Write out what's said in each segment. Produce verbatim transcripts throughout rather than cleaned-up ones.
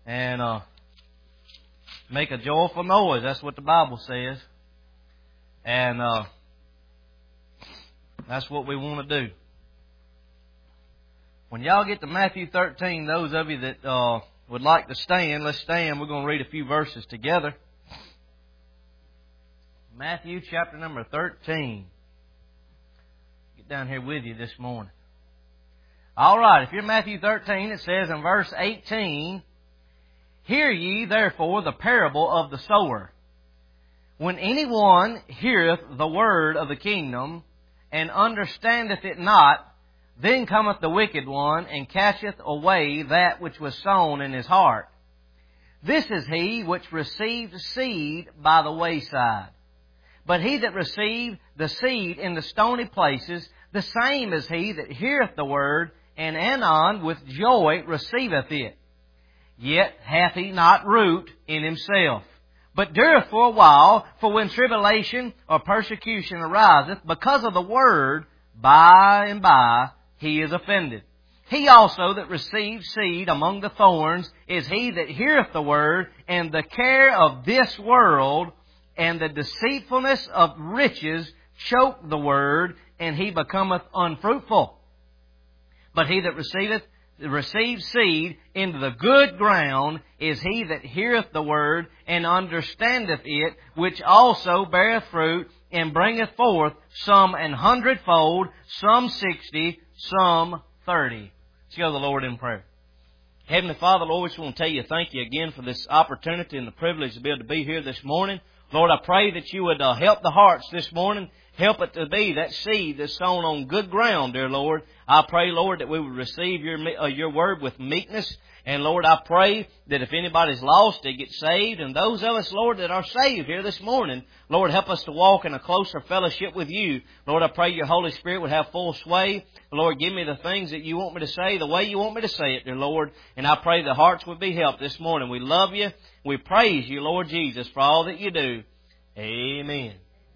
and uh, make a joyful noise. That's what the Bible says. And uh, that's what we want to do. When y'all get to Matthew thirteen, those of you that uh, would like to stand, let's stand. We're going to read a few verses together. Matthew chapter number thirteen. Get down here with you this morning. All right, if you're Matthew thirteen, it says in verse eighteen, "Hear ye therefore the parable of the sower. When anyone heareth the word of the kingdom, and understandeth it not, then cometh the wicked one, and catcheth away that which was sown in his heart. This is he which received seed by the wayside. But he that received the seed in the stony places, the same is he that heareth the word, and anon with joy receiveth it. Yet hath he not root in himself, but dureth for a while. For when tribulation or persecution ariseth because of the word, by and by he is offended. He also that received seed among the thorns is he that heareth the word, and the care of this world and the deceitfulness of riches choke the word, and he becometh unfruitful. But he that receiveth receives seed into the good ground is he that heareth the word, and understandeth it, which also beareth fruit, and bringeth forth some an hundredfold, some sixty, some thirty." Let's go to the Lord in prayer. Heavenly Father, Lord, we just want to tell you thank you again for this opportunity and the privilege to be able to be here this morning. Lord, I pray that you would uh, help the hearts this morning. Help it to be that seed that's sown on good ground, dear Lord. I pray, Lord, that we would receive your uh, your word with meekness. And, Lord, I pray that if anybody's lost, they get saved. And those of us, Lord, that are saved here this morning, Lord, help us to walk in a closer fellowship with you. Lord, I pray your Holy Spirit would have full sway. Lord, give me the things that you want me to say, the way you want me to say it, dear Lord. And I pray the hearts would be helped this morning. We love you. We praise you, Lord Jesus, for all that you do. Amen.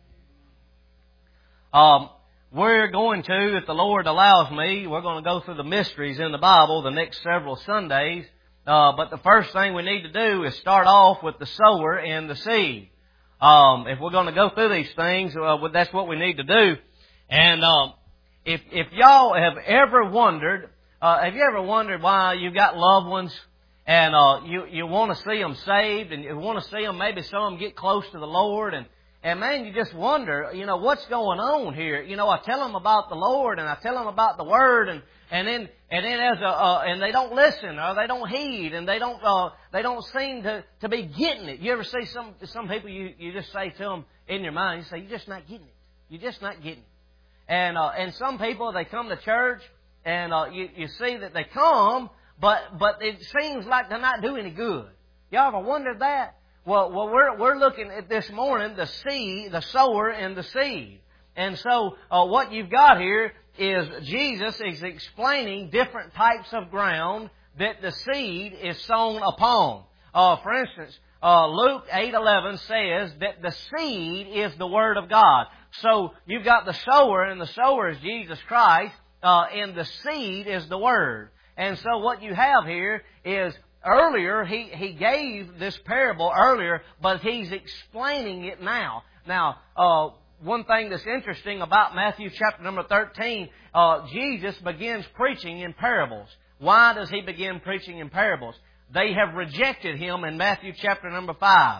Um, we're going to, if the Lord allows me, we're going to go through the mysteries in the Bible the next several Sundays. Uh, but the first thing we need to do is start off with the sower and the seed. Um, if we're going to go through these things, uh, well, that's what we need to do. And um, if if y'all have ever wondered, uh, have you ever wondered why you've got loved ones and uh, you you want to see them saved, and you want to see them, maybe some of them get close to the Lord, and And man, you just wonder, you know, what's going on here? You know, I tell them about the Lord, and I tell them about the Word, and and then and then as a uh, and they don't listen, or they don't heed, and they don't uh, they don't seem to, to be getting it. You ever see some some people you, you just say to them in your mind, you say, "You're just not getting it. You're just not getting it." And uh, and some people, they come to church, and uh, you you see that they come, but but it seems like they're not doing any good. Y'all ever wondered that? Well, well, we're we're looking at this morning the seed, the sower, and the seed. And so, uh, what you've got here is Jesus is explaining different types of ground that the seed is sown upon. Uh, for instance, uh, Luke eight eleven says that the seed is the Word of God. So you've got the sower, and the sower is Jesus Christ, uh, and the seed is the Word. And so what you have here is, earlier, he, he gave this parable earlier, but he's explaining it now. Now, uh, one thing that's interesting about Matthew chapter number thirteen, uh, Jesus begins preaching in parables. Why does he begin preaching in parables? They have rejected him in Matthew chapter number five.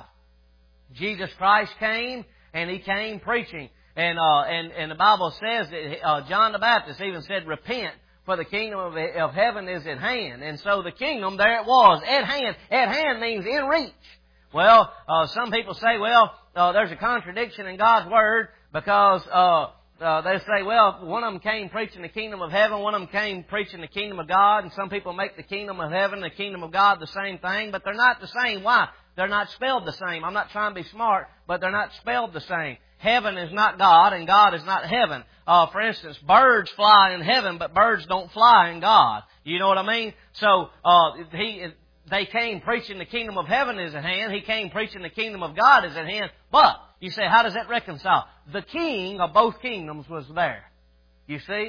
Jesus Christ came, and he came preaching. And, uh, and, and the Bible says that uh, John the Baptist even said, "Repent, for the kingdom of, of heaven is at hand." And so the kingdom, there it was, at hand. At hand means in reach. Well, uh, some people say, well, uh, there's a contradiction in God's Word, because uh, uh, they say, well, one of them came preaching the kingdom of heaven, one of them came preaching the kingdom of God, and some people make the kingdom of heaven and the kingdom of God the same thing, but they're not the same. Why? They're not spelled the same. I'm not trying to be smart, but they're not spelled the same. Heaven is not God, and God is not heaven. Uh, for instance, birds fly in heaven, but birds don't fly in God. You know what I mean? So uh, he, they came preaching the kingdom of heaven is at hand. He came preaching the kingdom of God is at hand. But you say, how does that reconcile? The king of both kingdoms was there. You see?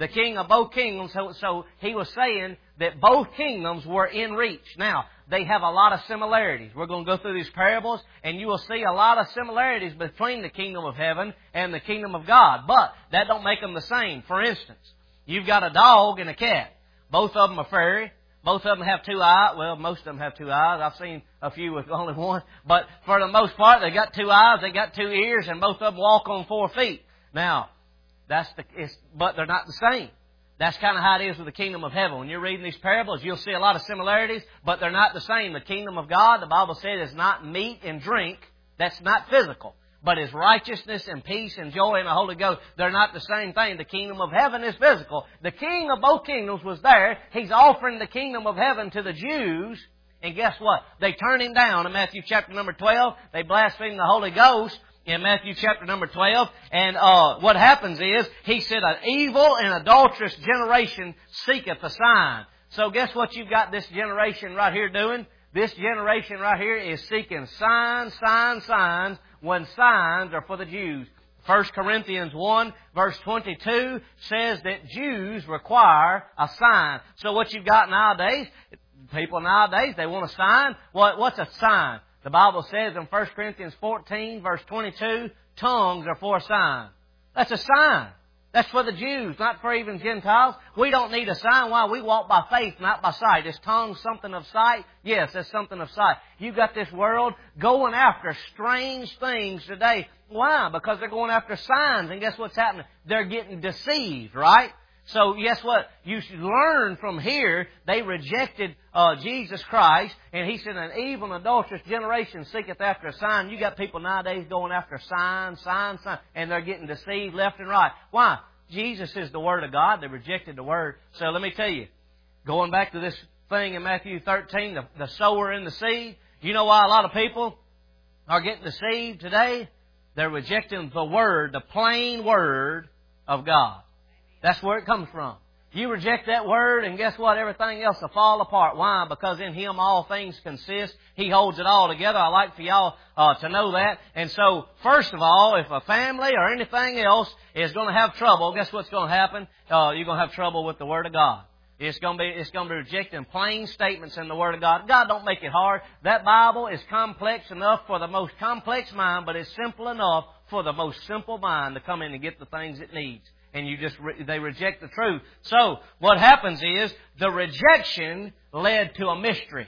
The king of both kingdoms. So, so he was saying that both kingdoms were in reach. Now, they have a lot of similarities. We're going to go through these parables, and you will see a lot of similarities between the kingdom of heaven and the kingdom of God. But that don't make them the same. For instance, you've got a dog and a cat. Both of them are furry. Both of them have two eyes. Well, most of them have two eyes. I've seen a few with only one. But for the most part, they got two eyes, they got two ears, and both of them walk on four feet. Now, that's the, it's, but they're not the same. That's kind of how it is with the kingdom of heaven. When you're reading these parables, you'll see a lot of similarities, but they're not the same. The kingdom of God, the Bible says, is not meat and drink. That's not physical. But is righteousness and peace and joy in the Holy Ghost. They're not the same thing. The kingdom of heaven is physical. The king of both kingdoms was there. He's offering the kingdom of heaven to the Jews. And guess what? They turn him down in Matthew chapter number twelve. They blaspheme the Holy Ghost in Matthew chapter number twelve. And uh what happens is, he said, an evil and adulterous generation seeketh a sign. So guess what you've got this generation right here doing? This generation right here is seeking signs, signs, signs, when signs are for the Jews. First Corinthians one verse twenty-two says that Jews require a sign. So what you've got nowadays, people nowadays, they want a sign. What, what's a sign? The Bible says in First Corinthians fourteen verse twenty-two, tongues are for a sign. That's a sign. That's for the Jews, not for even Gentiles. We don't need a sign. Why? We walk by faith, not by sight. Is tongue something of sight? Yes, that's something of sight. You've got this world going after strange things today. Why? Because they're going after signs. And guess what's happening? They're getting deceived, right? So guess what? You should learn from here. They rejected uh, Jesus Christ. And He said, an evil and adulterous generation seeketh after a sign. You got people nowadays going after signs, signs, signs. And they're getting deceived left and right. Why? Jesus is the Word of God. They rejected the Word. So let me tell you, going back to this thing in Matthew thirteen, the, the sower and the seed. You know why a lot of people are getting deceived today? They're rejecting the Word, the plain Word of God. That's where it comes from. You reject that Word, and guess what? Everything else will fall apart. Why? Because in Him all things consist. He holds it all together. I like for y'all uh, to know that. And so, first of all, if a family or anything else is going to have trouble, guess what's going to happen? Uh, you're going to have trouble with the Word of God. It's going to be, it's going to be rejecting plain statements in the Word of God. God don't make it hard. That Bible is complex enough for the most complex mind, but it's simple enough for the most simple mind to come in and get the things it needs. And you just, re- they reject the truth. So, what happens is, the rejection led to a mystery.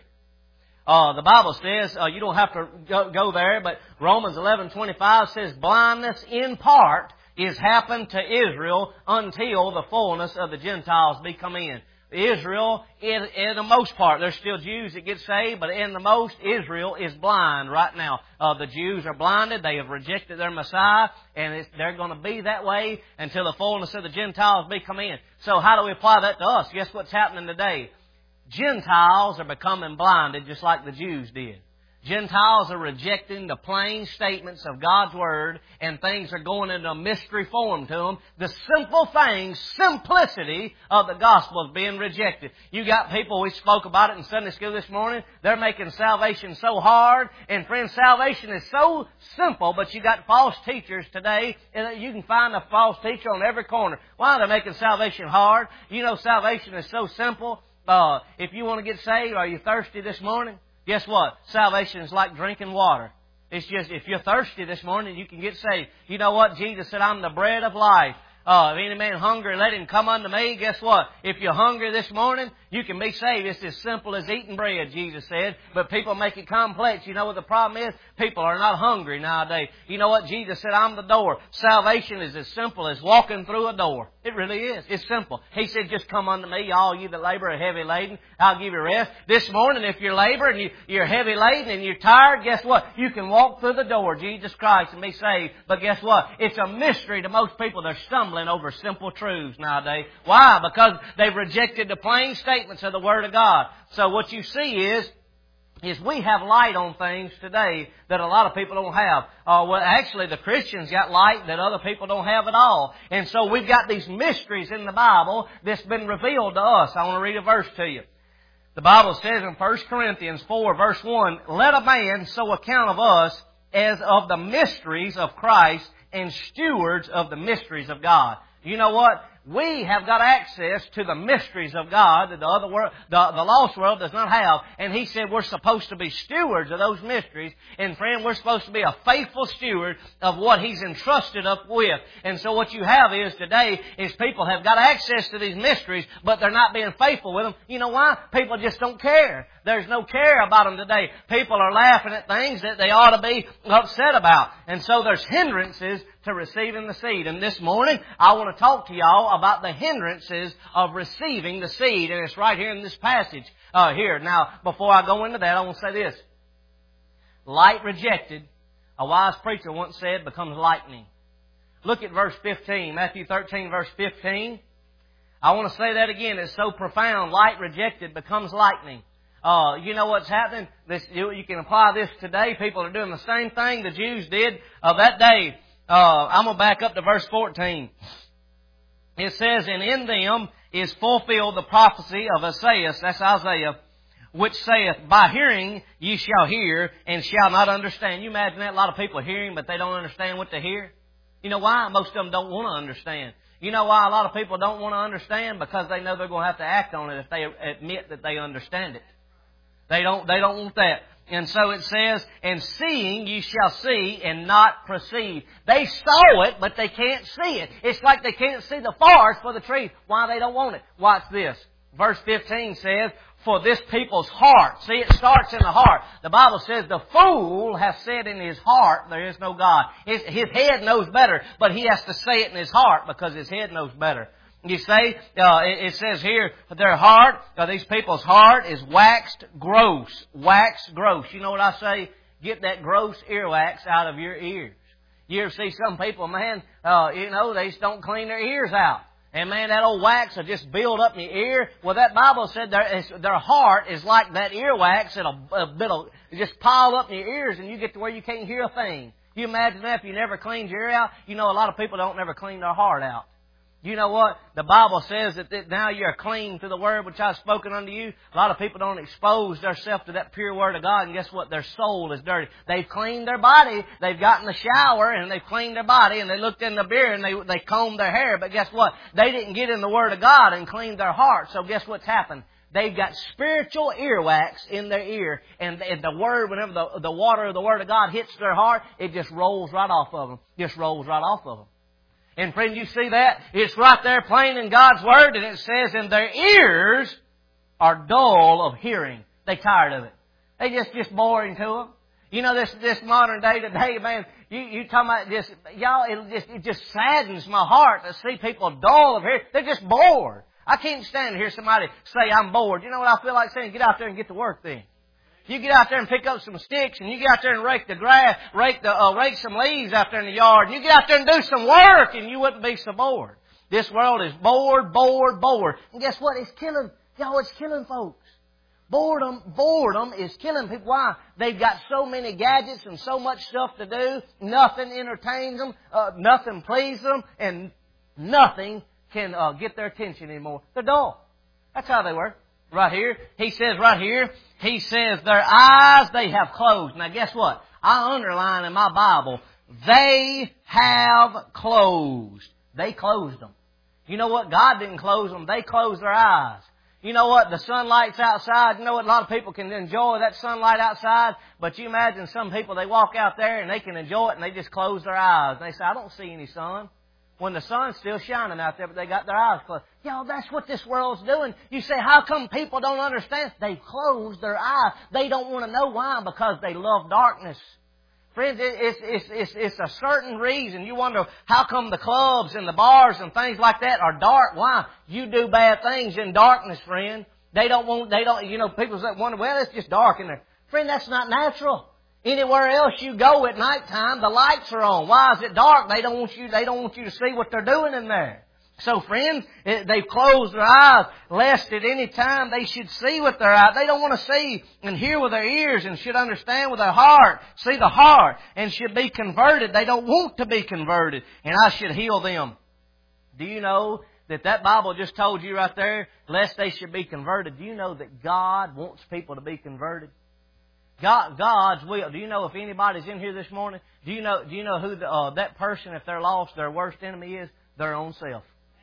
Uh, the Bible says, uh, you don't have to go, go there, but Romans eleven twenty-five says, blindness in part is happened to Israel until the fullness of the Gentiles be come in. Israel, in, in the most part, there's still Jews that get saved, but in the most, Israel is blind right now. Uh, the Jews are blinded. They have rejected their Messiah, and it's, they're going to be that way until the fullness of the Gentiles be come in. So how do we apply that to us? Guess what's happening today? Gentiles are becoming blinded just like the Jews did. Gentiles are rejecting the plain statements of God's Word, and things are going into a mystery form to them. The simple things, simplicity of the gospel is being rejected. You got people, we spoke about it in Sunday school this morning, they're making salvation so hard. And friends, salvation is so simple, but you got false teachers today. And you can find a false teacher on every corner. Why are they making salvation hard? You know, salvation is so simple. Uh, if you want to get saved, are you thirsty this morning? Guess what? Salvation is like drinking water. It's just, if you're thirsty this morning, you can get saved. You know what? Jesus said, I'm the bread of life. Uh, if any man hungry, let him come unto me. Guess what? If you're hungry this morning, you can be saved. It's as simple as eating bread, Jesus said. But people make it complex. You know what the problem is? People are not hungry nowadays. You know what? Jesus said, I'm the door. Salvation is as simple as walking through a door. It really is. It's simple. He said, just come unto me, all you that labor are heavy laden. I'll give you rest. This morning, if you're laboring, you, you're heavy laden and you're tired, guess what? You can walk through the door, Jesus Christ, and be saved. But guess what? It's a mystery to most people. They're stumbling over simple truths nowadays. Why? Because they've rejected the plain statements of the Word of God. So what you see is, is we have light on things today that a lot of people don't have. Uh, well, actually, the Christians got light that other people don't have at all. And so we've got these mysteries in the Bible that's been revealed to us. I want to read a verse to you. The Bible says in First Corinthians four, verse one, let a man so account of us as of the mysteries of Christ and stewards of the mysteries of God. You know what? We have got access to the mysteries of God that the other world, the, the lost world does not have. And He said we're supposed to be stewards of those mysteries. And friend, we're supposed to be a faithful steward of what He's entrusted us with. And so what you have is today is people have got access to these mysteries, but they're not being faithful with them. You know why? People just don't care. There's no care about them today. People are laughing at things that they ought to be upset about. And so there's hindrances to receiving the seed. And this morning, I want to talk to y'all about the hindrances of receiving the seed. And it's right here in this passage uh, here. Now, before I go into that, I want to say this. Light rejected, a wise preacher once said, becomes lightning. Look at verse fifteen, Matthew thirteen, verse fifteen. I want to say that again. It's so profound. Light rejected becomes lightning. Uh, you know what's happening? This, you, you can apply this today. People are doing the same thing the Jews did uh, that day. Uh, I'm going to back up to verse fourteen. It says, and in them is fulfilled the prophecy of Isaiah, that's Isaiah, which saith, by hearing ye shall hear and shall not understand. You imagine that? A lot of people are hearing, but they don't understand what they hear. You know why? Most of them don't want to understand. You know why a lot of people don't want to understand? Because they know they're going to have to act on it if they admit that they understand it. They don't, they don't want that. And so it says, and seeing you shall see and not perceive. They saw it, but they can't see it. It's like they can't see the forest for the trees. Why they don't want it? Watch this. Verse fifteen says, for this people's heart. See, it starts in the heart. The Bible says, the fool has said in his heart, there is no God. His, his head knows better, but he has to say it in his heart because his head knows better. You say, uh, it, it says here, their heart, uh, these people's heart is waxed gross. Waxed gross. You know what I say? Get that gross earwax out of your ears. You ever see some people, man, uh, you know, they just don't clean their ears out. And man, that old wax will just build up in your ear. Well, that Bible said their, their heart is like that earwax. It'll, it'll just pile up in your ears and you get to where you can't hear a thing. You imagine that if you never cleaned your ear out? You know, a lot of people don't never clean their heart out. You know what? The Bible says that now you're clean through the Word which I've spoken unto you. A lot of people don't expose themselves to that pure Word of God, and guess what? Their soul is dirty. They've cleaned their body. They've gotten the shower, and they've cleaned their body, and they looked in the mirror, and they, they combed their hair. But guess what? They didn't get in the Word of God and clean their heart. So guess what's happened? They've got spiritual earwax in their ear, and the Word, whenever the, the water of the Word of God hits their heart, it just rolls right off of them. Just rolls right off of them. And friend, you see that? It's right there plain in God's Word, and it says, and their ears are dull of hearing. They tired of it. They just, just boring to them. You know, this, this modern day today, man, you, you talking about this, y'all, it just, it just saddens my heart to see people dull of hearing. They're just bored. I can't stand to hear somebody say, I'm bored. You know what I feel like saying? Get out there and get to work then. You get out there and pick up some sticks, and you get out there and rake the grass, rake the uh, rake some leaves out there in the yard, and you get out there and do some work, and you wouldn't be so bored. This world is bored, bored, bored. And guess what? It's killing, y'all, it's killing folks. Boredom, boredom is killing people. Why? They've got so many gadgets and so much stuff to do. Nothing entertains them, uh, nothing pleases them, and nothing can uh, get their attention anymore. They're dull. That's how they work. Right here, he says right here, he says, their eyes they have closed. Now guess what? I underline in my Bible, they have closed. They closed them. You know what? God didn't close them. They closed their eyes. You know what? The sunlight's outside. You know what? A lot of people can enjoy that sunlight outside. But you imagine some people, they walk out there and they can enjoy it and they just close their eyes. And they say, I don't see any sun. When the sun's still shining out there, but they got their eyes closed. Y'all, that's what this world's doing. You say, how come people don't understand? They've closed their eyes. They don't want to know why, because they love darkness. Friends, it's, it's, it's, it's a certain reason. You wonder, how come the clubs and the bars and things like that are dark? Why? You do bad things in darkness, friend. They don't want, they don't, you know, people wonder, well, it's just dark in there. Friend, that's not natural. Anywhere else you go at nighttime, the lights are on. Why is it dark? They don't want you, they don't want you to see what they're doing in there. So friends, they've closed their eyes, lest at any time they should see with their eyes. They don't want to see and hear with their ears, and should understand with their heart, see the heart, and should be converted. They don't want to be converted, and I should heal them. Do you know that that Bible just told you right there, lest they should be converted? Do you know that God wants people to be converted? God, God's will. Do you know if anybody's in here this morning? Do you know? Do you know who the, uh, that person, if they're lost, their worst enemy is? Their own self.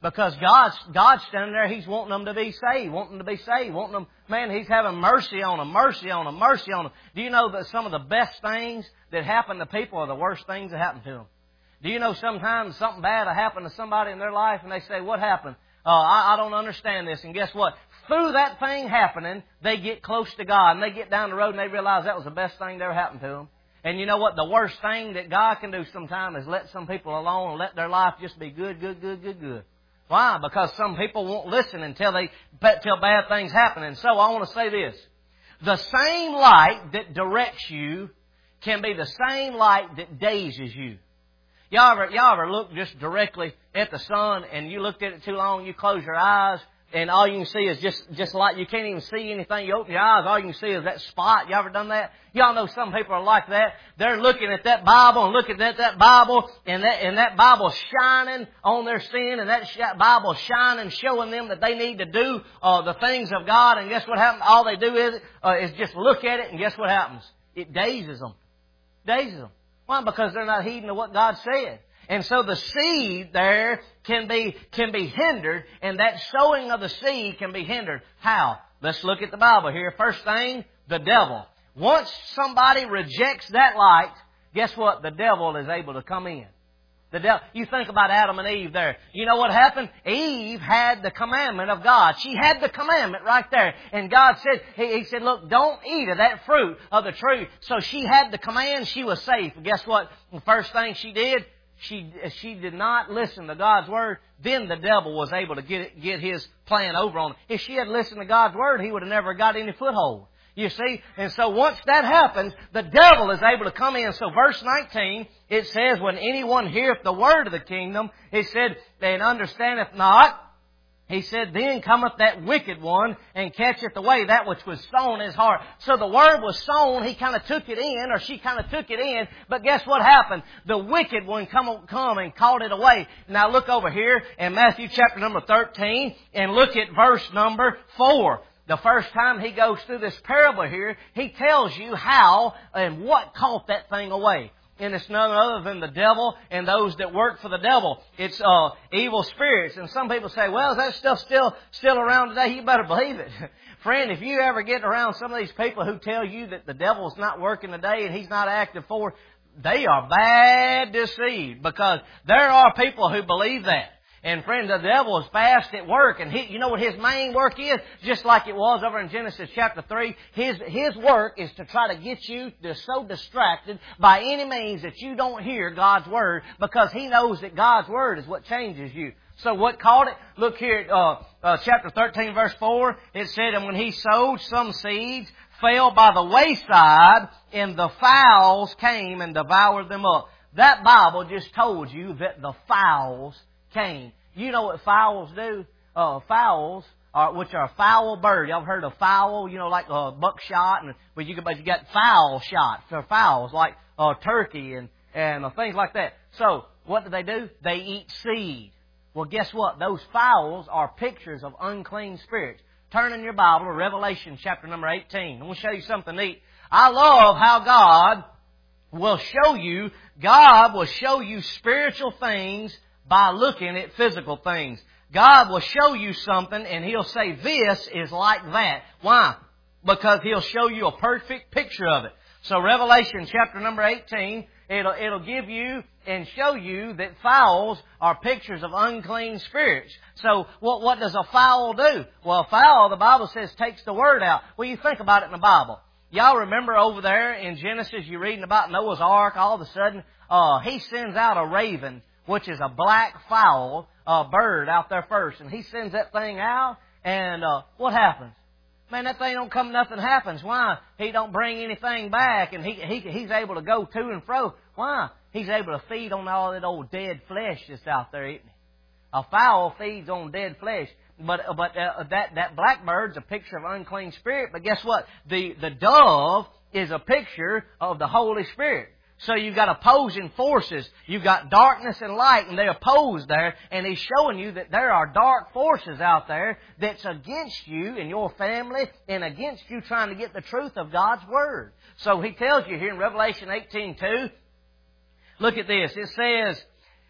Because God's, God's standing there, He's wanting them to be saved, wanting them to be saved, wanting them, man, He's having mercy on them, mercy on them, mercy on them. Do you know that some of the best things that happen to people are the worst things that happen to them? Do you know sometimes something bad will happen to somebody in their life and they say, what happened? Uh, I, I don't understand this. And guess what? Through that thing happening, they get close to God and they get down the road and they realize that was the best thing that ever happened to them. And you know what? The worst thing that God can do sometimes is let some people alone and let their life just be good, good, good, good, good. Why? Because some people won't listen until they until bad things happen. And so I want to say this. The same light that directs you can be the same light that dazes you. Y'all ever, y'all ever look just directly at the sun and you looked at it too long, you close your eyes and all you can see is just, just light. You can't even see anything. You open your eyes, all you can see is that spot. You ever done that? Y'all know some people are like that. They're looking at that Bible and looking at that Bible and that, and that Bible shining on their sin and that sh- Bible shining, showing them that they need to do uh, the things of God. And guess what happens? All they do is, uh, is just look at it and guess what happens? It dazes them. Dazes them. Why? Because they're not heeding to what God said. And so the seed there can be, can be hindered, and that sowing of the seed can be hindered. How? Let's look at the Bible here. First thing, the devil. Once somebody rejects that light, guess what? The devil is able to come in. The devil. You think about Adam and Eve there. You know what happened? Eve had the commandment of God. She had the commandment right there. And God said, He, he said, look, don't eat of that fruit of the tree. So she had the command. She was safe. And guess what? The first thing she did, she she did not listen to God's Word. Then the devil was able to get it, get his plan over on her. If she had listened to God's Word, he would have never got any foothold. You see? And so once that happens, the devil is able to come in. So verse nineteen, it says, when anyone heareth the word of the kingdom, it said, and understandeth not, he said, then cometh that wicked one and catcheth away that which was sown in his heart. So the word was sown, he kind of took it in, or she kind of took it in, but guess what happened? The wicked one come, come and caught it away. Now look over here in Matthew chapter number thirteen and look at verse number four. The first time he goes through this parable here, he tells you how and what caught that thing away. And it's none other than the devil and those that work for the devil. It's uh, evil spirits. And some people say, well, is that stuff still still around today? You better believe it. Friend, if you ever get around some of these people who tell you that the devil's not working today and he's not active for, they are bad deceived, because there are people who believe that. And friend, the devil is fast at work. And he, you know what his main work is? Just like it was over in Genesis chapter three. His, his work is to try to get you to so distracted by any means that you don't hear God's Word, because he knows that God's Word is what changes you. So what caught it? Look here at uh, uh, chapter thirteen verse four. It said, and when he sowed, some seeds fell by the wayside, and the fowls came and devoured them up. That Bible just told you that the fowls came. You know what fowls do? Uh, fowls, are, which are a fowl bird. Y'all heard of fowl? You know, like uh, buckshot, and but you but you got fowl shots. They're fowls like uh, turkey and and uh, things like that. So what do they do? They eat seed. Well, guess what? Those fowls are pictures of unclean spirits. Turn in your Bible to Revelation chapter number eighteen. I'm going to show you something neat. I love how God will show you. God will show you spiritual things by looking at physical things. God will show you something and He'll say, this is like that. Why? Because He'll show you a perfect picture of it. So Revelation chapter number eighteen, it'll, it'll give you and show you that fowls are pictures of unclean spirits. So what, what does a fowl do? Well, a fowl, the Bible says, takes the word out. Well, you think about it in the Bible. Y'all remember over there in Genesis, you're reading about Noah's Ark, all of a sudden, uh, he sends out a raven, which is a black fowl, uh, bird out there first. And he sends that thing out, and uh, what happens? Man, that thing don't come, nothing happens. Why? He don't bring anything back, and he, he he's able to go to and fro. Why? He's able to feed on all that old dead flesh that's out there, isn't he? A fowl feeds on dead flesh. But but uh, that, that blackbird's a picture of unclean spirit. But guess what? The, the dove is a picture of the Holy Spirit. So you've got opposing forces. You've got darkness and light, and they oppose there. And He's showing you that there are dark forces out there that's against you and your family and against you trying to get the truth of God's Word. So He tells you here in Revelation eighteen two, look at this. It says,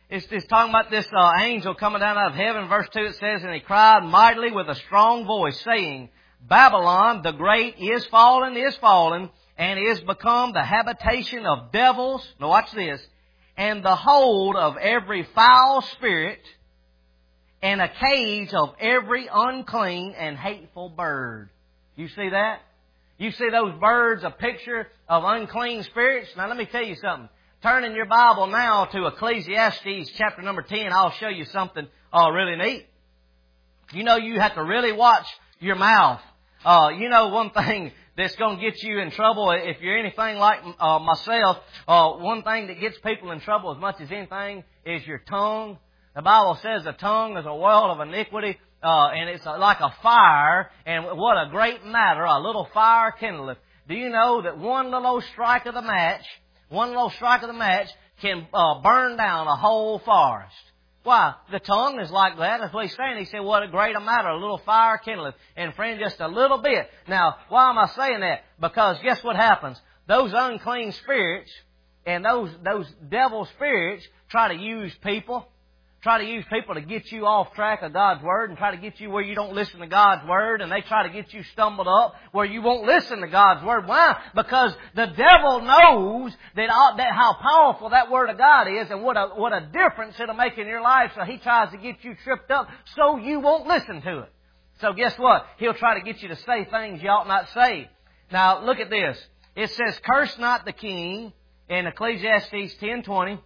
It's, it's talking about this uh, angel coming down out of heaven. Verse two it says, and he cried mightily with a strong voice, saying, Babylon the great is fallen, is fallen, and is become the habitation of devils. Now watch this. And the hold of every foul spirit, and a cage of every unclean and hateful bird. You see that? You see those birds, a picture of unclean spirits? Now let me tell you something. Turn in your Bible now to Ecclesiastes chapter number ten. I'll show you something uh, really neat. You know you have to really watch your mouth. Uh, you know one thing that's going to get you in trouble, if you're anything like uh, myself, uh, one thing that gets people in trouble as much as anything is your tongue. The Bible says the tongue is a well of iniquity, uh, and it's like a fire, and what a great matter, a little fire kindleth. Do you know that one little strike of the match, one little strike of the match can uh, burn down a whole forest? Why? The tongue is like that. That's what he's saying. He said, what a great matter, a little fire kindleth. And friend, just a little bit. Now, why am I saying that? Because guess what happens? Those unclean spirits and those, those devil spirits try to use people. Try to use people to get you off track of God's Word and try to get you where you don't listen to God's Word, and they try to get you stumbled up where you won't listen to God's Word. Why? Because the devil knows that, all, that how powerful that Word of God is and what a, what a difference it'll make in your life, so he tries to get you tripped up so you won't listen to it. So guess what? He'll try to get you to say things you ought not say. Now look at this. It says, curse not the king in Ecclesiastes ten twenty.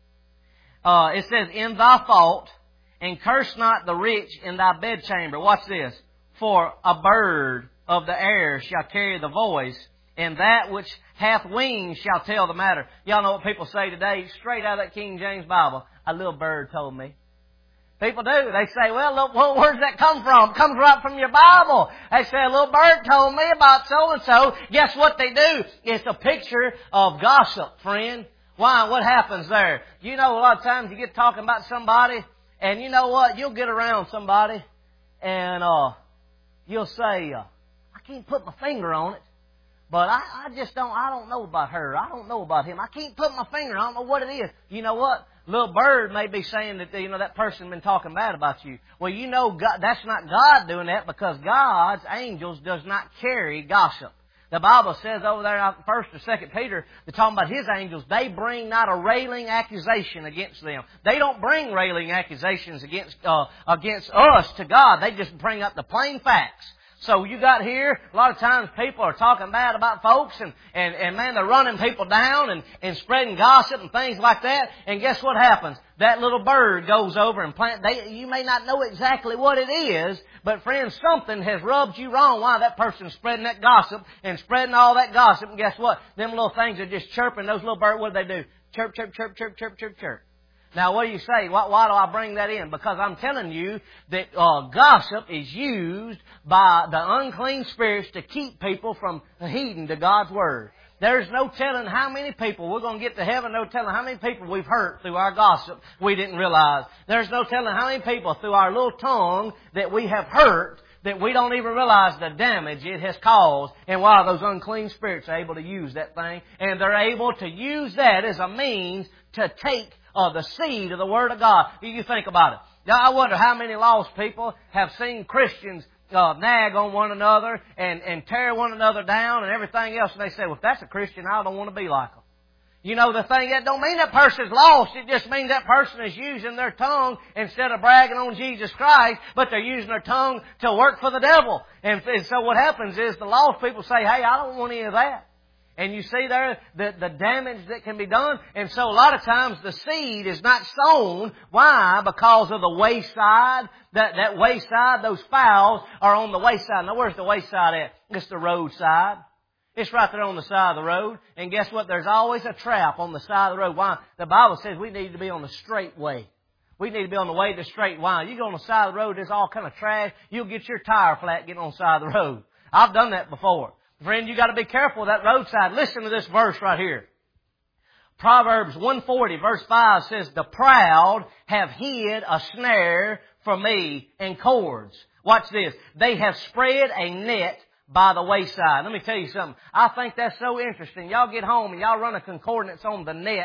Uh, it says, in thy fault, and curse not the rich in thy bedchamber. Watch this. For a bird of the air shall carry the voice, and that which hath wings shall tell the matter. Y'all know what people say today, straight out of that King James Bible. A little bird told me. People do. They say, well, look, well, where's that come from? It comes right from your Bible. They say, a little bird told me about so-and-so. Guess what they do? It's a picture of gossip, friend. Why? What happens there? You know, a lot of times you get talking about somebody, and you know what? You'll get around somebody, and uh, you'll say, uh, I can't put my finger on it, but I, I just don't, I don't know about her. I don't know about him. I can't put my finger. I don't know what it is. You know what? Little bird may be saying that, you know, that person's been talking bad about you. Well, you know, God, that's not God doing that, because God's angels does not carry gossip. The Bible says over there in First or Second Peter, they're talking about His angels. They bring not a railing accusation against them. They don't bring railing accusations against uh, against us to God. They just bring up the plain facts. So you got here, a lot of times people are talking bad about folks, and, and, and man, they're running people down and, and spreading gossip and things like that. And guess what happens? That little bird goes over and plant. They, you may not know exactly what it is, but friends, something has rubbed you wrong. Why? That person's spreading that gossip and spreading all that gossip. And guess what? Them little things are just chirping. Those little birds, what do they do? Chirp, chirp, chirp, chirp, chirp, chirp, chirp. Now, what do you say? Why, why do I bring that in? Because I'm telling you that uh, gossip is used by the unclean spirits to keep people from heeding to God's Word. There's no telling how many people, we're going to get to heaven, no telling how many people we've hurt through our gossip we didn't realize. There's no telling how many people through our little tongue that we have hurt that we don't even realize the damage it has caused, and why those unclean spirits are able to use that thing. And they're able to use that as a means to take uh, the seed of the Word of God. You think about it. Now, I wonder how many lost people have seen Christians uh, nag on one another and, and tear one another down and everything else, and they say, well, if that's a Christian, I don't want to be like them. You know, the thing, that don't mean that person's lost. It just means that person is using their tongue instead of bragging on Jesus Christ, but they're using their tongue to work for the devil. And, and so what happens is the lost people say, hey, I don't want any of that. And you see there the, the damage that can be done. And so a lot of times the seed is not sown. Why? Because of the wayside. That, that wayside, those fowls are on the wayside. Now where's the wayside at? It's the roadside. It's right there on the side of the road. And guess what? There's always a trap on the side of the road. Why? The Bible says we need to be on the straight way. We need to be on the way to the straight. Why? You go on the side of the road, there's all kind of trash. You'll get your tire flat getting on the side of the road. I've done that before. Friend, you got to be careful of that roadside. Listen to this verse right here. Proverbs one forty verse five says, the proud have hid a snare for me and cords. Watch this. They have spread a net by the wayside. Let me tell you something. I think that's so interesting. Y'all get home and y'all run a concordance on the net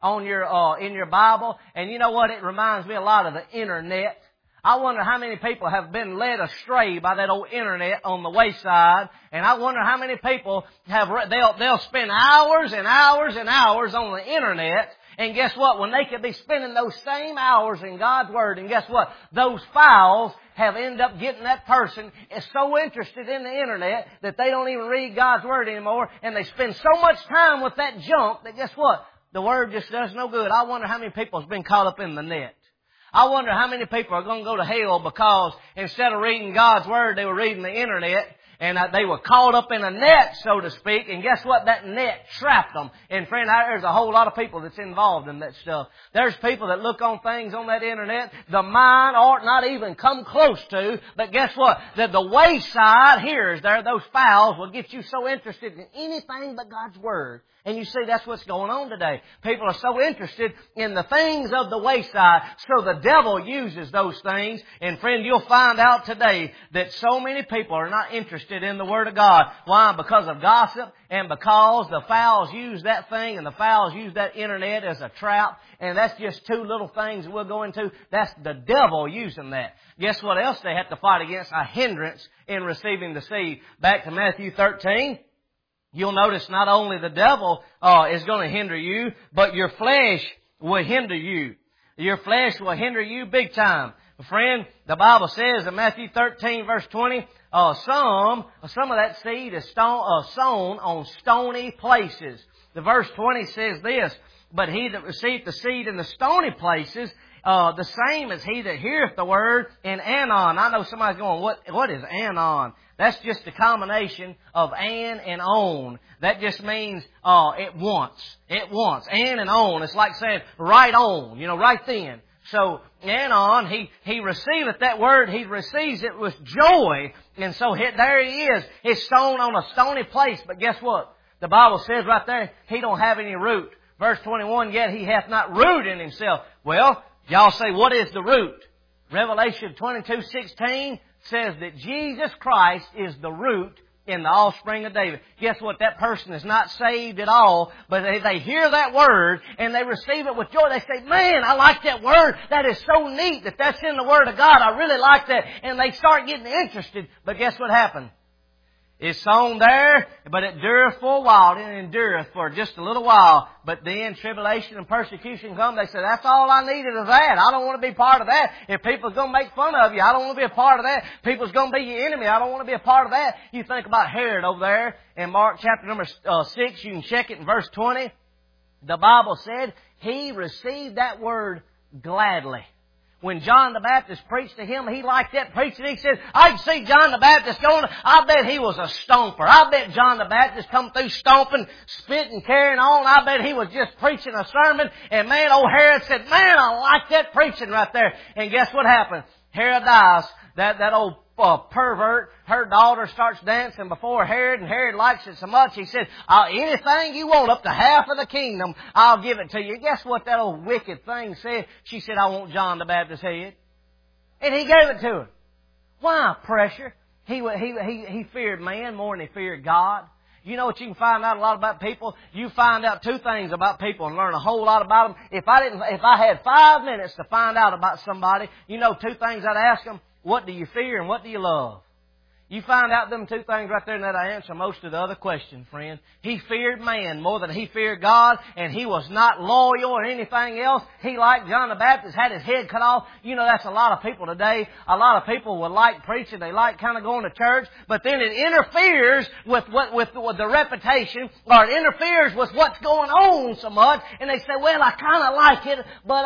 on your, uh, in your Bible. And you know what? It reminds me a lot of the internet. I wonder how many people have been led astray by that old internet on the wayside. And I wonder how many people have, they'll, they'll spend hours and hours and hours on the internet. And guess what? When they could be spending those same hours in God's Word, and guess what? Those files have ended up getting that person is so interested in the internet that they don't even read God's Word anymore, and they spend so much time with that junk that guess what? The Word just does no good. I wonder how many people have been caught up in the net. I wonder how many people are going to go to hell because instead of reading God's Word, they were reading the internet. And uh, they were caught up in a net, so to speak. And guess what? That net trapped them. And friend, there's a whole lot of people that's involved in that stuff. There's people that look on things on that internet the mind ought not even come close to. But guess what? The, the wayside here is there. Those files will get you so interested in anything but God's Word. And you see, that's what's going on today. People are so interested in the things of the wayside, so the devil uses those things. And friend, you'll find out today that so many people are not interested in the Word of God. Why? Because of gossip, and because the fowls use that thing, and the fowls use that internet as a trap. And that's just two little things that we'll go into. That's the devil using that. Guess what else they have to fight against? A hindrance in receiving the seed. Back to Matthew thirteen. You'll notice not only the devil uh, is going to hinder you, but your flesh will hinder you. Your flesh will hinder you big time. Friend, the Bible says in Matthew thirteen verse twenty, uh, some, some of that seed is stone, uh, sown on stony places. The verse twenty says this, but he that receiveth the seed in the stony places, uh, the same as he that heareth the word in Anon. I know somebody's going, what, what is Anon? That's just a combination of an and on. That just means uh, it wants. It wants. An and on. It's like saying right on, you know, right then. So, Anon, he, he receiveth that word, he receives it with joy. And so he, there he is. It's sown on a stony place. But guess what? The Bible says right there, he don't have any root. Verse twenty-one, yet he hath not root in himself. Well, y'all say, what is the root? Revelation twenty-two sixteen says that Jesus Christ is the root in the offspring of David. Guess what? That person is not saved at all, but they, they hear that word and they receive it with joy. They say, man, I like that word. That is so neat that that's in the Word of God. I really like that. And they start getting interested. But guess what happened? It's sown there, but it dureth for a while. It endureth for just a little while. But then tribulation and persecution come. They say, that's all I needed is that. I don't want to be part of that. If people's going to make fun of you, I don't want to be a part of that. People's going to be your enemy. I don't want to be a part of that. You think about Herod over there in Mark chapter number uh, six. You can check it in verse twenty. The Bible said he received that word gladly. When John the Baptist preached to him, he liked that preaching. He said, I can see John the Baptist going, I bet he was a stomper. I bet John the Baptist come through stomping, spitting, carrying on. I bet he was just preaching a sermon. And man, old Herod said, man, I like that preaching right there. And guess what happened? Herodias, that, that old uh, pervert, her daughter starts dancing before Herod, and Herod likes it so much, he said, uh, anything you want, up to half of the kingdom, I'll give it to you. Guess what that old wicked thing said? She said, I want John the Baptist's head. And he gave it to her. Why pressure? He, he, he, he feared man more than he feared God. You know what you can find out a lot about people? You find out two things about people and learn a whole lot about them. If I didn't, if I had five minutes to find out about somebody, you know two things I'd ask them. What do you fear and what do you love? You find out them two things right there and that I answer most of the other questions, friend. He feared man more than he feared God, and he was not loyal or anything else. He, like John the Baptist, had his head cut off. You know, that's a lot of people today. A lot of people would like preaching. They like kind of going to church, but then it interferes with what, with, with the reputation, or it interferes with what's going on so much, and they say, well, I kind of like it, but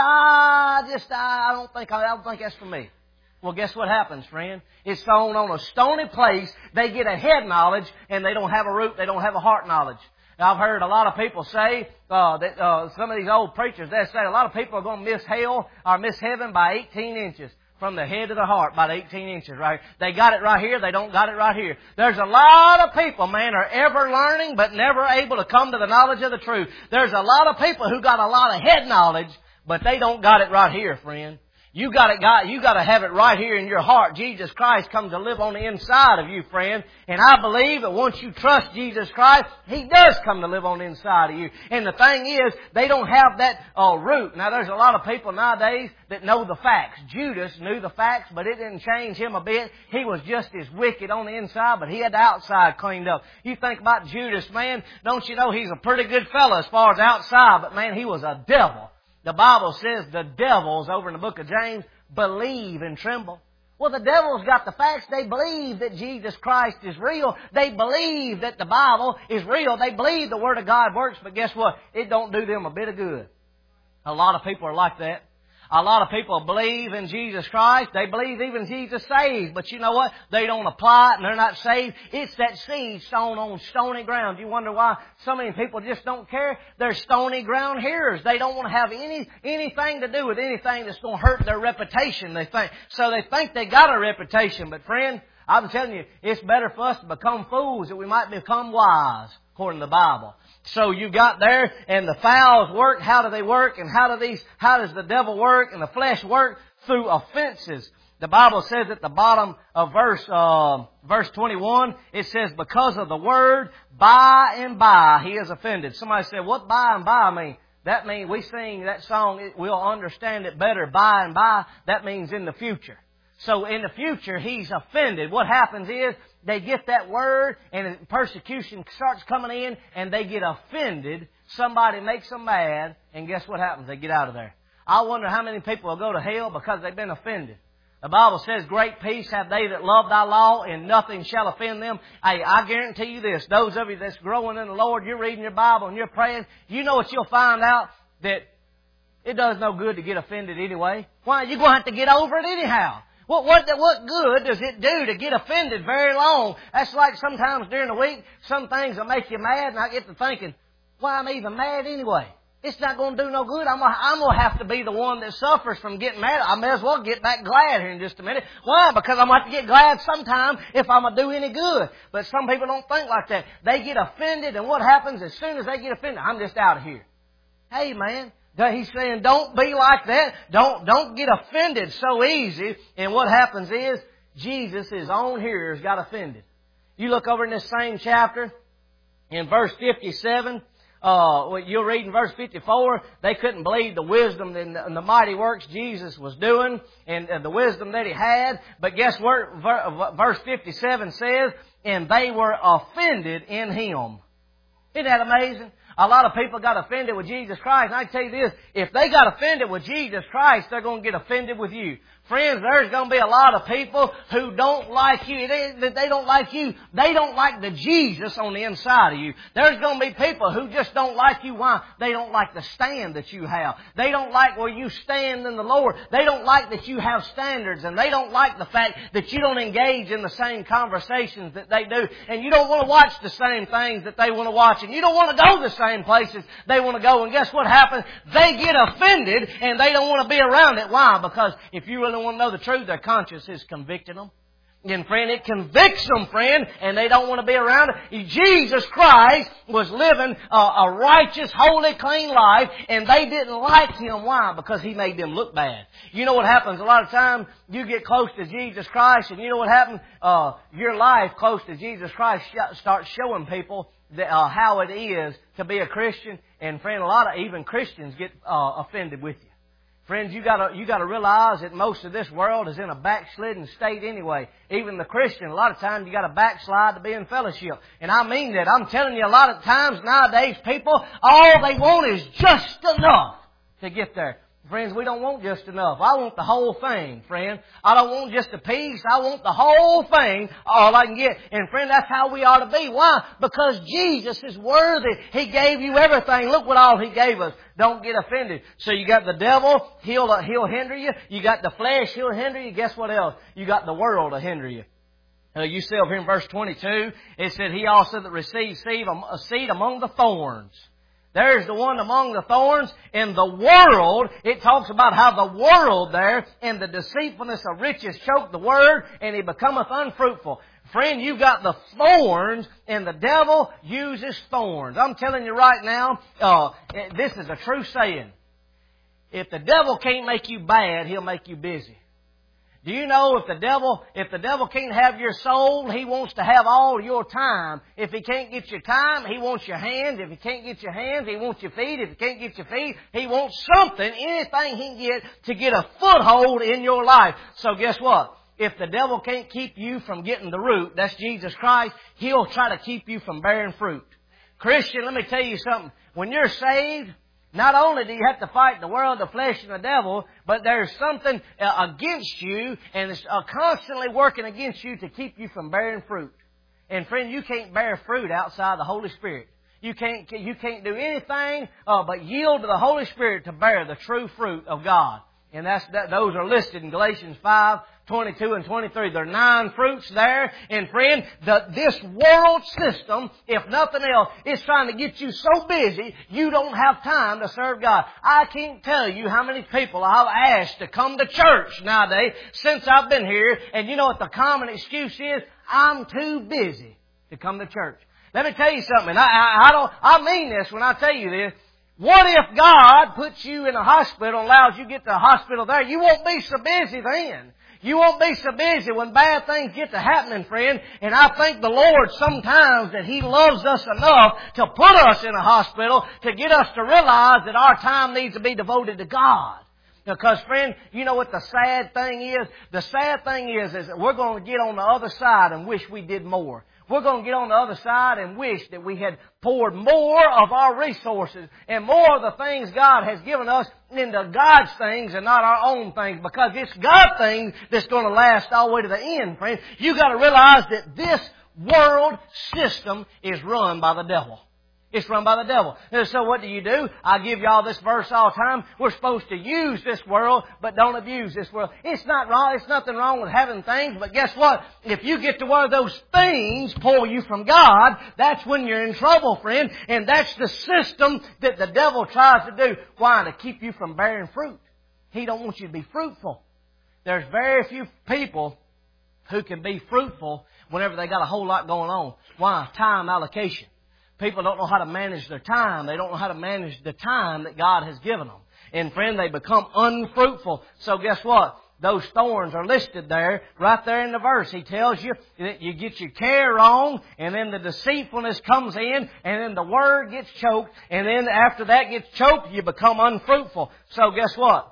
I just, I don't think, I don't think that's for me. Well, guess what happens, friend? It's sown on a stony place. They get a head knowledge, and they don't have a root. They don't have a heart knowledge. Now, I've heard a lot of people say uh, that uh, some of these old preachers, they say a lot of people are going to miss hell or miss heaven by eighteen inches. From the head to the heart, about eighteen inches, right? They got it right here. They don't got it right here. There's a lot of people, man, are ever learning, but never able to come to the knowledge of the truth. There's a lot of people who got a lot of head knowledge, but they don't got it right here, friend. You got it, got, you got to have it right here in your heart. Jesus Christ comes to live on the inside of you, friend. And I believe that once you trust Jesus Christ, He does come to live on the inside of you. And the thing is, they don't have that uh, root. Now, there's a lot of people nowadays that know the facts. Judas knew the facts, but it didn't change him a bit. He was just as wicked on the inside, but he had the outside cleaned up. You think about Judas, man, don't you know he's a pretty good fellow as far as outside, but man, he was a devil. The Bible says the devils, over in the book of James, believe and tremble. Well, the devil's got the facts. They believe that Jesus Christ is real. They believe that the Bible is real. They believe the Word of God works, but guess what? It don't do them a bit of good. A lot of people are like that. A lot of people believe in Jesus Christ. They believe even Jesus saves. But you know what? They don't apply it and they're not saved. It's that seed sown on stony ground. You wonder why so many people just don't care? They're stony ground hearers. They don't want to have any anything to do with anything that's going to hurt their reputation, they think. So they think they got a reputation. But friend, I'm telling you, it's better for us to become fools that we might become wise, according to the Bible. So you got there, and the fowls work. How do they work? And how do these? How does the devil work? And the flesh work through offenses. The Bible says at the bottom of verse uh, verse twenty-one, it says, "Because of the word, by and by he is offended." Somebody said, "What by and by mean?" That means we sing that song. We'll understand it better. By and by, that means in the future. So in the future, he's offended. What happens is, they get that word and persecution starts coming in and they get offended. Somebody makes them mad and guess what happens? They get out of there. I wonder how many people will go to hell because they've been offended. The Bible says, "Great peace have they that love thy law, and nothing shall offend them." Hey, I guarantee you this. Those of you that's growing in the Lord, you're reading your Bible and you're praying, you know what you'll find out? That it does no good to get offended anyway. Why? You're going to have to get over it anyhow. What, what, what good does it do to get offended very long? That's like sometimes during the week, some things will make you mad, and I get to thinking, why am I even mad anyway? It's not going to do no good. I'm going I'm to have to be the one that suffers from getting mad. I may as well get back glad here in just a minute. Why? Because I'm going to have to get glad sometime if I'm going to do any good. But some people don't think like that. They get offended, and what happens as soon as they get offended? I'm just out of here. Hey, man. He's saying, don't be like that. Don't, don't get offended so easy. And what happens is, Jesus, his own hearers, got offended. You look over in this same chapter, in verse fifty-seven, uh, you'll read in verse fifty-four, they couldn't believe the wisdom and the, and the mighty works Jesus was doing, and, and the wisdom that he had. But guess what? Verse fifty-seven says, and they were offended in him. Isn't that amazing? A lot of people got offended with Jesus Christ. And I tell you this, if they got offended with Jesus Christ, they're going to get offended with you. Friends, there's going to be a lot of people who don't like you. They, they don't like you. They don't like the Jesus on the inside of you. There's going to be people who just don't like you. Why? They don't like the stand that you have. They don't like where you stand in the Lord. They don't like that you have standards. And they don't like the fact that you don't engage in the same conversations that they do. And you don't want to watch the same things that they want to watch. And you don't want to go the same places they want to go. And guess what happens? They get offended and they don't want to be around it. Why? Because if you really want to know the truth, their conscience is convicting them. And friend, it convicts them, friend, and they don't want to be around it. Jesus Christ was living a, a righteous, holy, clean life, and they didn't like Him. Why? Because He made them look bad. You know what happens? A lot of times, you get close to Jesus Christ, and you know what happens? Uh, your life close to Jesus Christ sh- starts showing people that, uh, how it is to be a Christian. And friend, a lot of even Christians get uh, offended with you. Friends, you gotta, you gotta realize that most of this world is in a backslidden state anyway. Even the Christian, a lot of times you gotta backslide to be in fellowship. And I mean that. I'm telling you, a lot of times nowadays people, all they want is just enough to get there. Friends, we don't want just enough. I want the whole thing, friend. I don't want just a piece. I want the whole thing, all I can get. And friend, that's how we ought to be. Why? Because Jesus is worthy. He gave you everything. Look what all He gave us. Don't get offended. So you got the devil, he'll, uh, he'll hinder you. You got the flesh, he'll hinder you. Guess what else? You got the world to hinder you. Uh, you see over here in verse twenty-two, it said, He also that received seed, a seed among the thorns. There's the one among the thorns. In the world, it talks about how the world there and the deceitfulness of riches choke the word, and he becometh unfruitful. Friend, you've got the thorns, and the devil uses thorns. I'm telling you right now, uh, this is a true saying. if the devil can't make you bad, he'll make you busy. Do you know if the devil, if the devil can't have your soul, he wants to have all your time. If he can't get your time, he wants your hands. If he can't get your hands, he wants your feet. If he can't get your feet, he wants something, anything he can get to get a foothold in your life. So guess what? If the devil can't keep you from getting the root, that's Jesus Christ, he'll try to keep you from bearing fruit. Christian, let me tell you something. When you're saved, not only do you have to fight the world, the flesh, and the devil, but there's something uh, against you, and it's uh, constantly working against you to keep you from bearing fruit. And friend, you can't bear fruit outside the Holy Spirit. You can't, you can't do anything uh, but yield to the Holy Spirit to bear the true fruit of God. And that's, that, those are listed in Galatians five, twenty-two and twenty-three. There are nine fruits there. And friend, the, this world system, if nothing else, is trying to get you so busy, you don't have time to serve God. I can't tell you how many people I've asked to come to church nowadays since I've been here. And you know what the common excuse is? I'm too busy to come to church. Let me tell you something. I, I, I don't, I mean this when I tell you this. What if God puts you in a hospital and allows you to get to the hospital there? You won't be so busy then. You won't be so busy when bad things get to happening, friend. And I thank the Lord sometimes that He loves us enough to put us in a hospital to get us to realize that our time needs to be devoted to God. Because, friend, you know what the sad thing is? The sad thing is, is that we're going to get on the other side and wish we did more. We're going to get on the other side and wish that we had poured more of our resources and more of the things God has given us into God's things and not our own things, because it's God's things that's going to last all the way to the end, friend. You've got to realize that this world system is run by the devil. It's run by the devil. And so what do you do? I give y'all this verse all the time. We're supposed to use this world, but don't abuse this world. It's not wrong. It's nothing wrong with having things, but guess what? If you get to where those things pull you from God, that's when you're in trouble, friend. And that's the system that the devil tries to do. Why? To keep you from bearing fruit. He don't want you to be fruitful. There's very few people who can be fruitful whenever they got a whole lot going on. Why? Time allocation. People don't know how to manage their time. They don't know how to manage the time that God has given them. And friend, they become unfruitful. So guess what? Those thorns are listed there, right there in the verse. He tells you that you get your care wrong, and then the deceitfulness comes in, and then the word gets choked, and then after that gets choked, you become unfruitful. So guess what?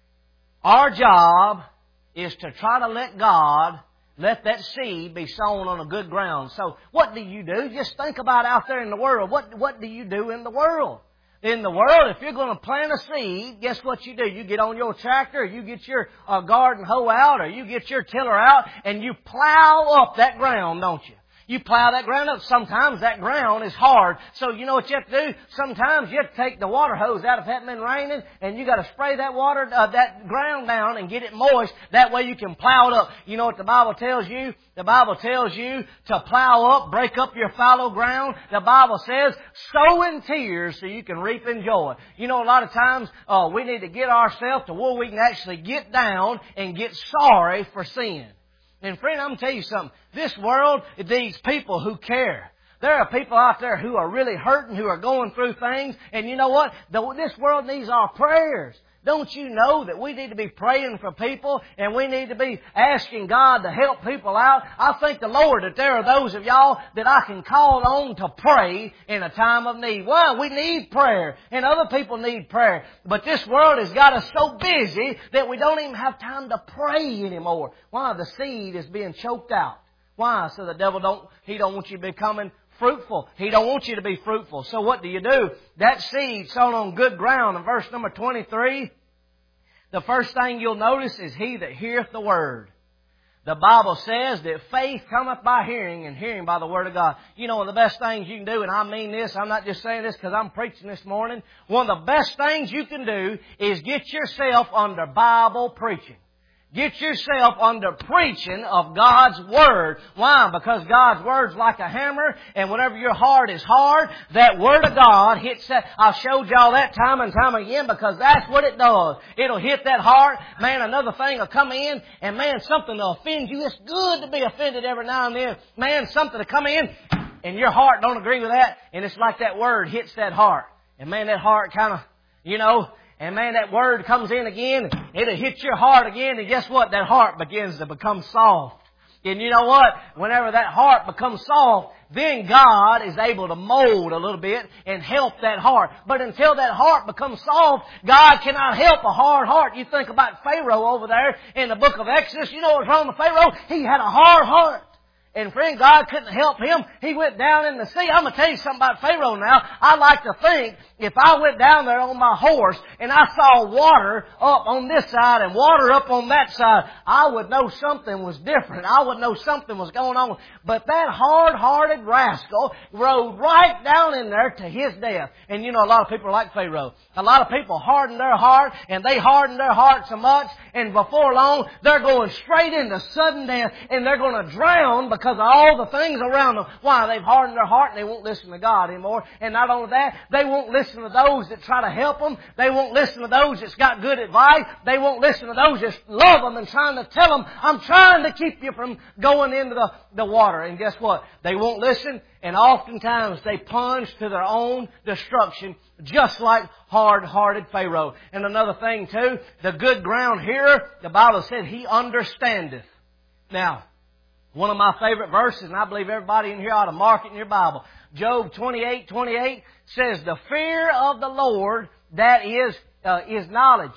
Our job is to try to let God let that seed be sown on a good ground. So what do you do? Just think about out there in the world. What, what do you do in the world? In the world, if you're going to plant a seed, guess what you do? You get on your tractor, or you get your uh, garden hoe out, or you get your tiller out, and you plow up that ground, don't you? You plow that ground up. Sometimes that ground is hard. So you know what you have to do? Sometimes you have to take the water hose out if it hasn't been raining, and you got to spray that water, uh, that ground down and get it moist. That way you can plow it up. You know what the Bible tells you? The Bible tells you to plow up, break up your fallow ground. The Bible says, sow in tears so you can reap in joy. You know, a lot of times uh, we need to get ourselves to where we can actually get down and get sorry for sin. And friend, I'm going to tell you something. This world, these people who care. There are people out there who are really hurting, who are going through things. And you know what? The, this world needs our prayers. Don't you know that we need to be praying for people, and we need to be asking God to help people out? I thank the Lord that there are those of y'all that I can call on to pray in a time of need. Why? We need prayer, and other people need prayer. But this world has got us so busy that we don't even have time to pray anymore. Why? The seed is being choked out. Why? So the devil don't, he don't want you to be becoming fruitful. He don't want you to be fruitful. So what do you do? That seed sown on good ground in verse number twenty-three, the first thing you'll notice is he that heareth the word. The Bible says that faith cometh by hearing, and hearing by the word of God. You know, one of the best things you can do, and I mean this, I'm not just saying this because I'm preaching this morning. One of the best things you can do is get yourself under Bible preaching. Get yourself under preaching of God's Word. Why? Because God's Word's like a hammer, and whenever your heart is hard, that Word of God hits that. I've showed y'all that time and time again because that's what it does. It'll hit that heart. Man, another thing will come in, and man, something will offend you. It's good to be offended every now and then. Man, something will come in, and your heart don't agree with that, and it's like that Word hits that heart. And man, that heart kind of, you know, And man, that Word comes in again, it'll hit your heart again, and guess what? That heart begins to become soft. And you know what? Whenever that heart becomes soft, then God is able to mold a little bit and help that heart. But until that heart becomes soft, God cannot help a hard heart. You think about Pharaoh over there in the book of Exodus. You know what's wrong with Pharaoh? He had a hard heart. And friend, God couldn't help him. He went down in the sea. I'm going to tell you something about Pharaoh now. I like to think if I went down there on my horse and I saw water up on this side and water up on that side, I would know something was different. I would know something was going on. But that hard-hearted rascal rode right down in there to his death. And you know, a lot of people are like Pharaoh. A lot of people harden their heart, and they harden their heart so much, and before long, they're going straight into sudden death, and they're going to drown because of all the things around them. Why? They've hardened their heart and they won't listen to God anymore. And not only that, they won't listen to those that try to help them. They won't listen to those that's got good advice. They won't listen to those that love them and trying to tell them, I'm trying to keep you from going into the, the water. And guess what? They won't listen, and oftentimes they plunge to their own destruction, just like hard-hearted Pharaoh. And another thing too, the good ground here, the Bible said, He understandeth. Now, one of my favorite verses, and I believe everybody in here ought to mark it in your Bible. Job twenty-eight twenty-eight says, the fear of the Lord, that is, uh, is knowledge.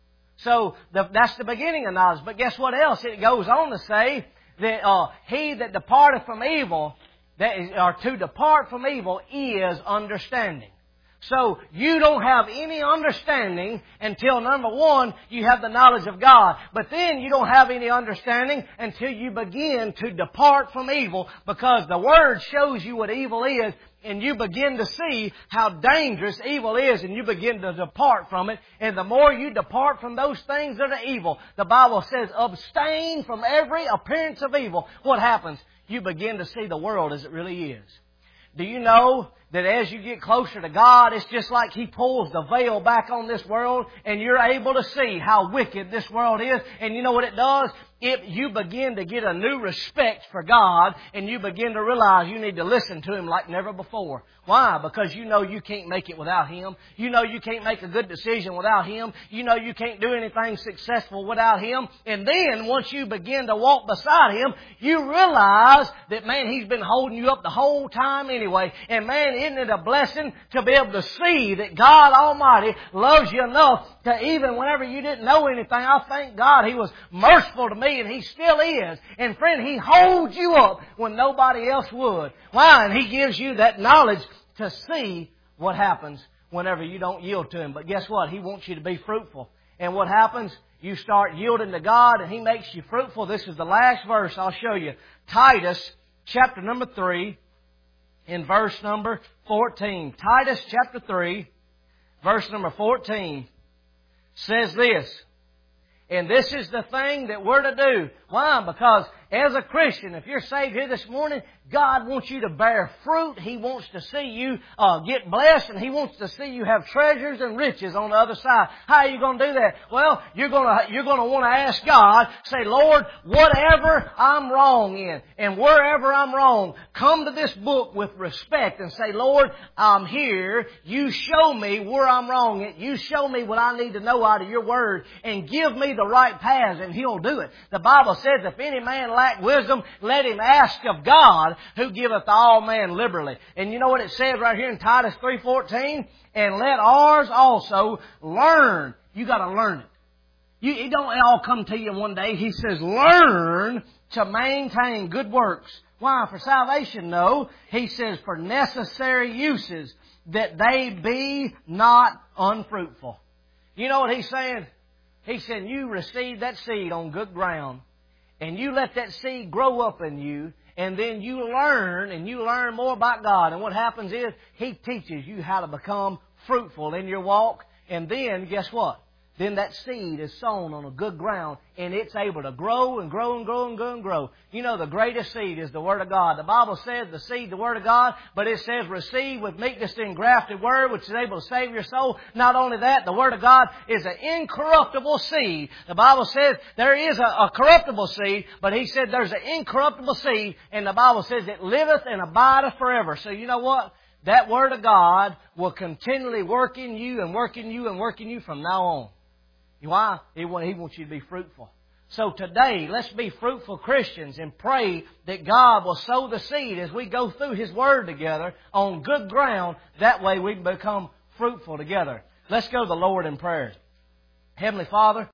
So the, that's the beginning of knowledge. But guess what else? It goes on to say that uh, he that departeth from evil, that is, or to depart from evil, is understanding. So you don't have any understanding until, number one, you have the knowledge of God. But then you don't have any understanding until you begin to depart from evil, because the Word shows you what evil is, and you begin to see how dangerous evil is, and you begin to depart from it. And the more you depart from those things that are evil, the Bible says, abstain from every appearance of evil. What happens? You begin to see the world as it really is. Do you know that as you get closer to God, it's just like He pulls the veil back on this world, and you're able to see how wicked this world is? And you know what it does? It, you begin to get a new respect for God, and you begin to realize you need to listen to Him like never before. Why? Because you know you can't make it without Him. You know you can't make a good decision without Him. You know you can't do anything successful without Him. And then once you begin to walk beside Him, you realize that, man, He's been holding you up the whole time anyway. And man, isn't it a blessing to be able to see that God Almighty loves you enough to, even whenever you didn't know anything, I thank God He was merciful to me, and He still is. And friend, He holds you up when nobody else would. Why? And He gives you that knowledge to see what happens whenever you don't yield to Him. But guess what? He wants you to be fruitful. And what happens? You start yielding to God, and He makes you fruitful. This is the last verse I'll show you. Titus chapter number three, in verse number fourteen. Titus chapter three, verse number fourteen says this. And this is the thing that we're to do. Why? Because as a Christian, if you're saved here this morning, God wants you to bear fruit. He wants to see you uh, get blessed, and He wants to see you have treasures and riches on the other side. How are you going to do that? Well, you're going to you're going to want to ask God, say, Lord, whatever I'm wrong in, and wherever I'm wrong, come to this book with respect and say, Lord, I'm here. You show me where I'm wrong at. You show me what I need to know out of Your Word, and give me the right paths, and He'll do it. The Bible says, if any man lack wisdom, let him ask of God, who giveth to all men liberally. And you know what it says right here in Titus three fourteen? And let ours also learn. You got to learn it. You, it don't all come to you in one day. He says, learn to maintain good works. Why? For salvation? No. He says, for necessary uses, that they be not unfruitful. You know what He's saying? He's saying, you receive that seed on good ground, and you let that seed grow up in you, and then you learn, and you learn more about God. And what happens is, He teaches you how to become fruitful in your walk. And then, guess what? Then that seed is sown on a good ground, and it's able to grow and grow and grow and grow and grow. You know, the greatest seed is the Word of God. The Bible says the seed, the Word of God, but it says receive with meekness the engrafted Word, which is able to save your soul. Not only that, the Word of God is an incorruptible seed. The Bible says there is a, a corruptible seed, but He said there's an incorruptible seed, and the Bible says it liveth and abideth forever. So you know what? that Word of God will continually work in you and work in you and work in you from now on. Why? He wants you to be fruitful. So today, let's be fruitful Christians and pray that God will sow the seed as we go through His Word together on good ground. That way we become fruitful together. Let's go to the Lord in prayer. Heavenly Father,